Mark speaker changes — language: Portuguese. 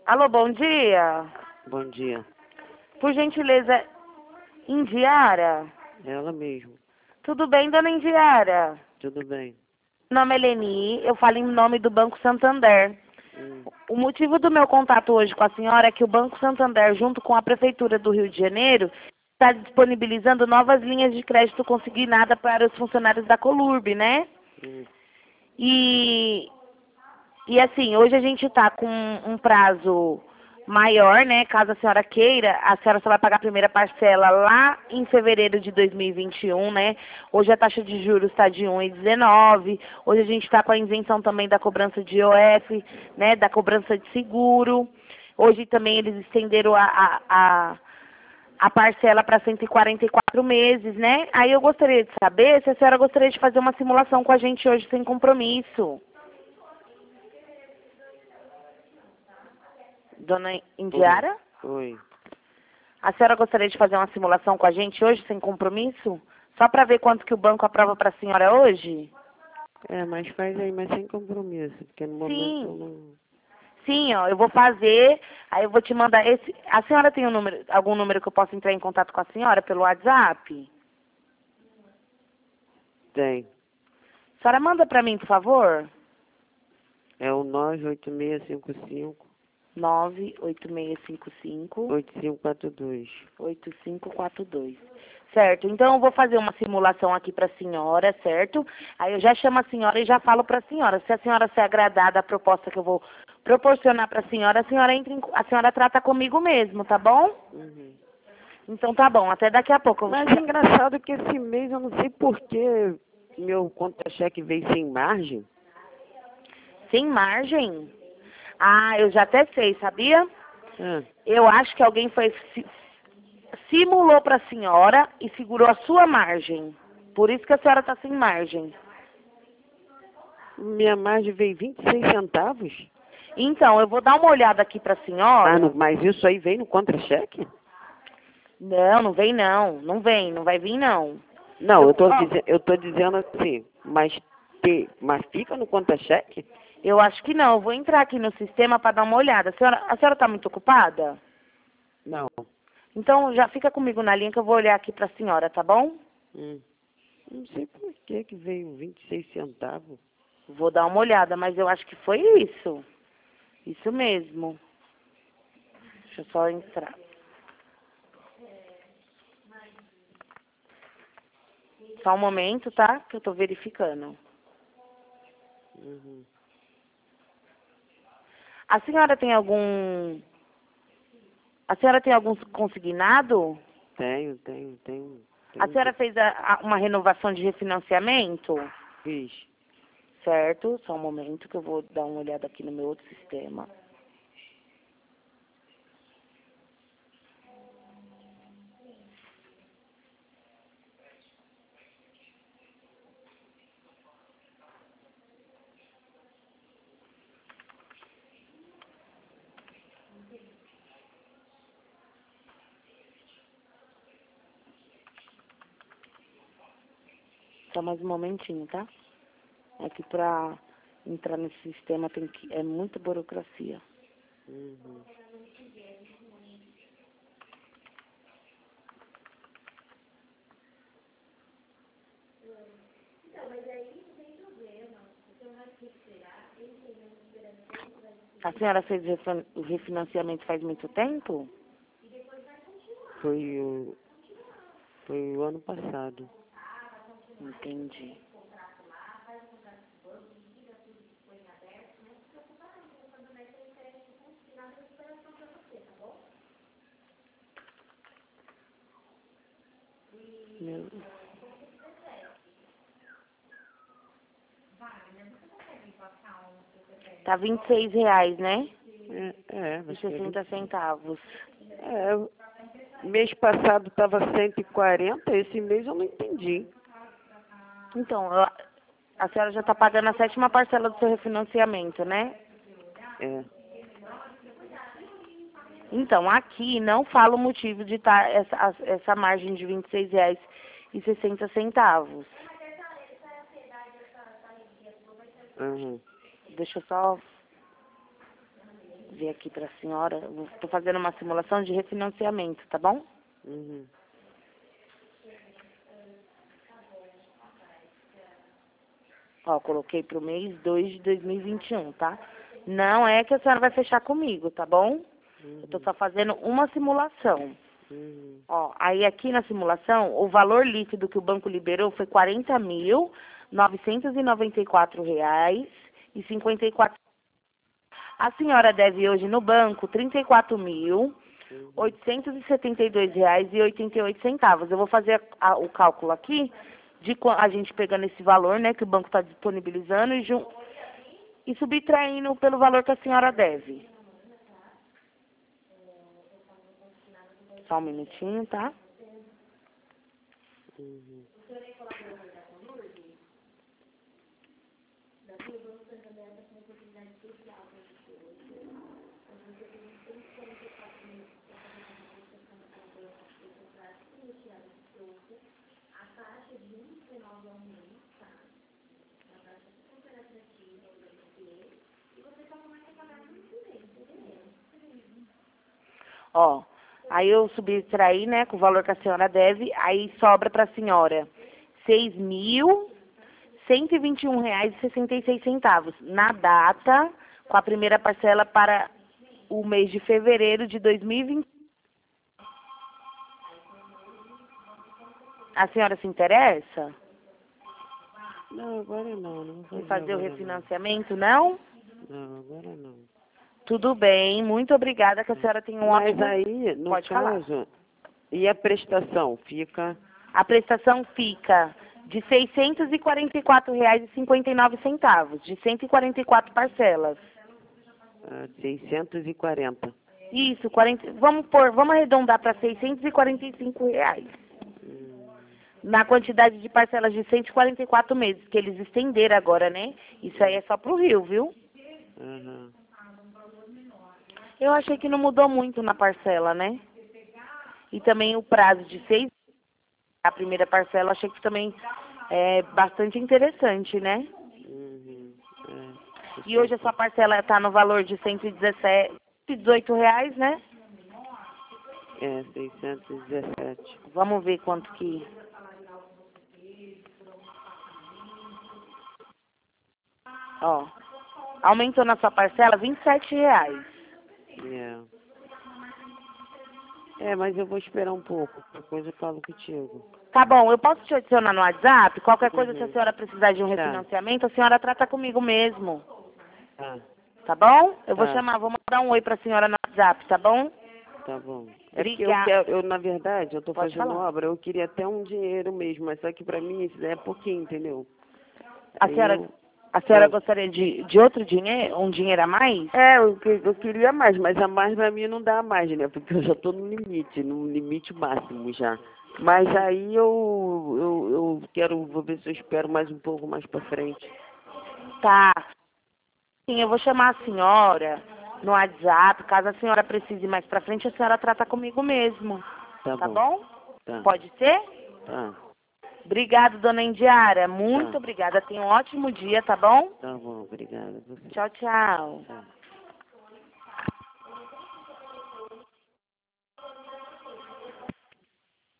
Speaker 1: Alô, bom dia.
Speaker 2: Bom dia.
Speaker 1: Por gentileza, Indiara?
Speaker 2: Ela mesmo.
Speaker 1: Tudo bem, dona Indiara?
Speaker 2: Tudo bem.
Speaker 1: Meu nome é Leni, eu falo em nome do Banco Santander. O motivo do meu contato hoje com a senhora é que o Banco Santander, junto com a Prefeitura do Rio de Janeiro, está disponibilizando novas linhas de crédito consignada para os funcionários da Colurb, né? E assim, hoje a gente está com um prazo maior, né? Caso a senhora queira, a senhora só vai pagar a primeira parcela lá em fevereiro de 2021, né? Hoje a taxa de juros está de 1,19. Hoje a gente está com a isenção também da cobrança de IOF, né? Da cobrança de seguro. Hoje também eles estenderam a parcela para 144 meses, né? Aí eu gostaria de saber se a senhora gostaria de fazer uma simulação com a gente hoje sem compromisso. Dona Indiara?
Speaker 2: Oi.
Speaker 1: A senhora gostaria de fazer uma simulação com a gente hoje, sem compromisso? Só para ver quanto que o banco aprova para a senhora hoje?
Speaker 2: Mas faz aí, mas sem compromisso, porque no momento eu
Speaker 1: Sim.
Speaker 2: não...
Speaker 1: Sim, ó, eu vou fazer, aí eu vou te mandar esse... A senhora tem algum número que eu possa entrar em contato com a senhora pelo WhatsApp?
Speaker 2: Tem.
Speaker 1: A senhora manda para mim, por favor?
Speaker 2: É o 98655
Speaker 1: 98655
Speaker 2: 8542.
Speaker 1: 8542. Certo, então eu vou fazer uma simulação aqui para a senhora, certo? Aí eu já chamo a senhora e já falo para a senhora. Se a senhora se agradar da proposta que eu vou proporcionar para a senhora a senhora trata comigo mesmo, tá bom? Então tá bom, até daqui a pouco.
Speaker 2: Mas é engraçado que esse mês eu não sei por que meu contra-cheque veio sem margem.
Speaker 1: Sem margem? Ah, eu já até sei, sabia?
Speaker 2: Ah,
Speaker 1: Eu acho que alguém simulou para a senhora e segurou a sua margem. Por isso que a senhora está sem margem.
Speaker 2: minha margem veio 26 centavos?
Speaker 1: Então, eu vou dar uma olhada aqui para a senhora.
Speaker 2: Mas isso aí veio no contra-cheque?
Speaker 1: Não, não vem não. Não vem, não vai vir não.
Speaker 2: Não,
Speaker 1: Ó,
Speaker 2: eu tô dizendo assim, mas fica no contra-cheque?
Speaker 1: eu acho que não. Eu vou entrar aqui no sistema para dar uma olhada. A senhora está muito ocupada?
Speaker 2: Não.
Speaker 1: Então, já fica comigo na linha que eu vou olhar aqui para a senhora, tá bom?
Speaker 2: Não sei por que veio 26 centavos.
Speaker 1: Vou dar uma olhada, mas eu acho que foi isso. Isso mesmo. Deixa eu só entrar. Só um momento, tá? Que eu tô verificando. A senhora tem algum... A senhora tem algum consignado?
Speaker 2: Tenho.
Speaker 1: A senhora fez uma renovação de refinanciamento?
Speaker 2: Fiz.
Speaker 1: Certo, só um momento que eu vou dar uma olhada aqui no meu outro sistema. Só mais um momentinho, tá? É que pra entrar nesse sistema é muita burocracia. A senhora fez o refinanciamento faz muito tempo?
Speaker 2: Foi o ano passado.
Speaker 1: Entendi. Meu... Tá R$ 26, né?
Speaker 2: Vai
Speaker 1: E
Speaker 2: ser
Speaker 1: 60 centavos.
Speaker 2: mês passado estava 140, esse mês eu não entendi.
Speaker 1: Então, a senhora já está pagando a 7ª parcela do seu refinanciamento, né? Então, aqui não fala o motivo de estar essa margem de R$ 26,60. Deixa eu só ver aqui pra senhora. Estou fazendo uma simulação de refinanciamento, tá bom?
Speaker 2: Uhum.
Speaker 1: Ó, coloquei pro mês 2 de 2021, tá? Não é que a senhora vai fechar comigo, tá bom? Eu tô só fazendo uma simulação. Ó, aí aqui na simulação, o valor líquido que o banco liberou foi R$40.994,54. A senhora deve hoje no banco R$34.872,88. Eu vou fazer o cálculo aqui de a gente pegando esse valor, né, que o banco está disponibilizando e subtraindo pelo valor que a senhora deve. Só um minutinho, tá? Ó, aí eu subtraí, né, com o valor que a senhora deve, aí sobra para a senhora R$6.121,66 na data, com a primeira parcela para o mês de fevereiro de 2020. A senhora se interessa
Speaker 2: Não, agora não. Não vou
Speaker 1: em fazer o
Speaker 2: agora
Speaker 1: refinanciamento, não?
Speaker 2: não, agora não.
Speaker 1: Tudo bem, muito obrigada, que a senhora tem um
Speaker 2: Mas
Speaker 1: ótimo...
Speaker 2: aí, no
Speaker 1: Pode falar.
Speaker 2: caso, e a prestação fica
Speaker 1: A prestação fica de R$644,59, de 144 parcelas.
Speaker 2: 640.
Speaker 1: Isso, vamos arredondar para R$645. Na quantidade de parcelas de 144 meses, que eles estenderam agora, né? Isso aí é só pro Rio, viu?
Speaker 2: Uhum.
Speaker 1: Eu achei que não mudou muito na parcela, né? E também o prazo de 6, a primeira parcela, achei que também é bastante interessante, né?
Speaker 2: Uhum.
Speaker 1: E hoje a sua parcela está no valor de R$118, né?
Speaker 2: 617.
Speaker 1: Vamos ver quanto que... Ó, aumentou na sua parcela R$27.
Speaker 2: Mas eu vou esperar um pouco, depois eu falo contigo.
Speaker 1: Tá bom, eu posso te adicionar no WhatsApp? Qualquer coisa, se a senhora precisar de um
Speaker 2: Tá.
Speaker 1: refinanciamento, a senhora trata comigo mesmo.
Speaker 2: Tá,
Speaker 1: Tá bom? Eu vou
Speaker 2: Tá.
Speaker 1: chamar, vou mandar um oi pra senhora no WhatsApp, tá bom?
Speaker 2: tá bom. É porque
Speaker 1: Obrigada.
Speaker 2: na verdade, eu tô
Speaker 1: Pode
Speaker 2: fazendo
Speaker 1: falar.
Speaker 2: obra, eu queria até um dinheiro mesmo, mas só que pra mim isso daí é pouquinho, entendeu?
Speaker 1: A senhora
Speaker 2: eu-
Speaker 1: gostaria de outro dinheiro, um dinheiro a mais?
Speaker 2: eu queria mais, mas a mais pra mim não dá mais, né? Porque eu já tô no limite máximo já. Mas aí eu vou ver se eu espero mais um pouco mais pra frente.
Speaker 1: Tá. Sim, eu vou chamar a senhora no WhatsApp. Caso a senhora precise mais pra frente, a senhora trata comigo mesmo. Tá bom?
Speaker 2: Tá.
Speaker 1: Pode ser?
Speaker 2: Tá.
Speaker 1: Obrigada, dona Indiara. Muito obrigada. Tenha um ótimo dia, tá bom?
Speaker 2: Tá bom, obrigada.
Speaker 1: Tchau, tchau.
Speaker 2: Tchau.